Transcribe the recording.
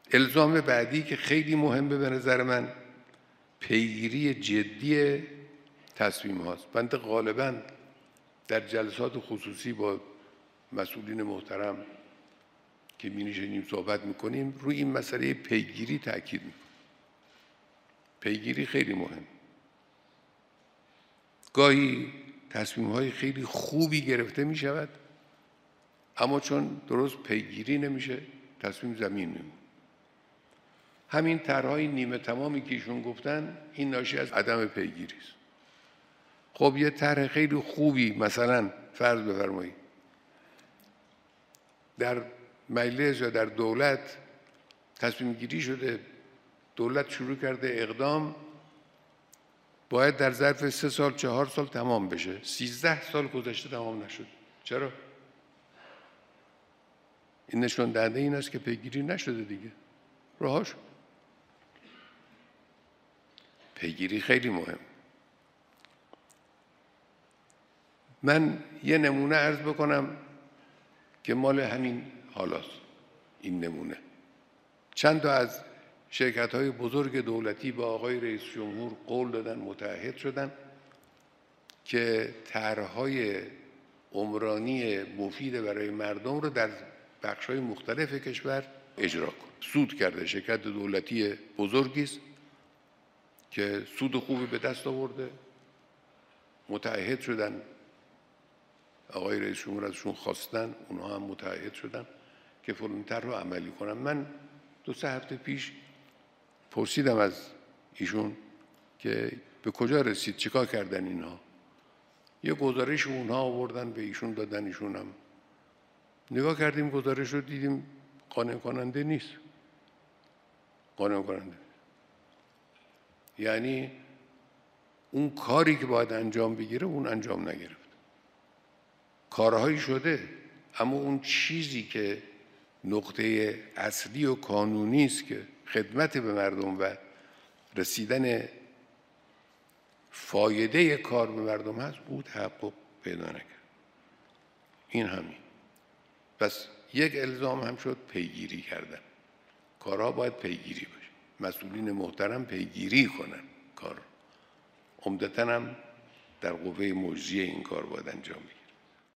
الزام بعدی که خیلی مهمه به نظر من، پیگیری جدی تصمیم هاست. بنده غالباً در جلسات خصوصی با مسئولین محترم که می‌نشینیم صحبت میکنیم روی این مسئله پیگیری تاکید میکنیم. پیگیری خیلی مهم. گاهی تصمیم‌های خیلی خوبی گرفته می‌شود، اما چون درست پیگیری نمیشه تصمیم زمین میمونه. همین طرح‌های نیمه تمامی که ایشون گفتن این ناشی از عدم پیگیری است. خب یه طرح خیلی خوبی مثلا فرض بفرمایید در مجلس یا در دولت تصمیم گیری شده، دولت شروع کرده اقدام، باید در ظرف 3 سال 4 سال تمام بشه. 13 سال گذشته تمام نشد. چرا؟ این نشون دهنده این است که پیگیری نشده دیگه. رها شد. پیگیری خیلی مهم. من یه نمونه عرض بکنم که مال همین حالاست. این نمونه چند تا از شرکت‌های بزرگ دولتی با آقای رئیس جمهور قول دادن، متعهد شدن که طرح‌های عمرانی مفید برای مردم رو در بخش‌های مختلف کشور اجرا کنه. سود کرده. شرکت دولتی بزرگی است که سود خوبی به دست آورده. متعهد شدن، آقای رئیس جمهور ازشون خواستن، اونها هم متعهد شدن که فلان طرح رو عملی کنن. من 2-3 هفته پیش پرسیدم از ایشون که به کجا رسید، چیکار کردن اینها. یه گزارش اونها آوردن به ایشون دادن، ایشون هم نگاه کردیم گزارش رو، دیدیم قانع کننده نیست. قانع کننده یعنی اون کاری که باید انجام بگیره اون انجام نگرفت. کارهایی شده اما اون چیزی که نقطه اصلی و قانونی است که خدمت به مردم و رسیدن فایده کار به مردم هست او تحقق پیدا نکرد. این همین. پس یک الزام هم شد پیگیری کردن. کارها باید پیگیری باشه. مسئولین محترم پیگیری کنن کار. عمدتاً هم در قوه مجریه این کار باید انجام بگیره.